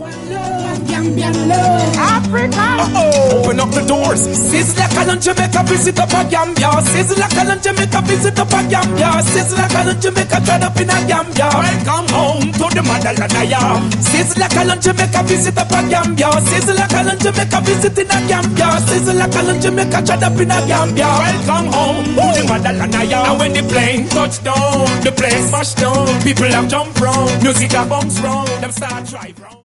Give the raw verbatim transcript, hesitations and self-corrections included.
Gambian love, Africa. Uh-oh. Open up the doors. Sizzla Calon Jamaica, visit up a Gambia. Sizzla Calon Jamaica, visit up a Gambia. Sizzla Calon Jamaica, turn up in a Gambia. Welcome home to the motherland, yeah. Sizzla Calon Jamaica, visit up a Gambia. Sizzla Calon Jamaica, visit in a Gambia. Sizzla Calon Jamaica, turn up in a Gambia. Welcome home to the motherland, yeah. And when the plane touch down, the place smash down. People have jump round, music a bounce round, them start drive round.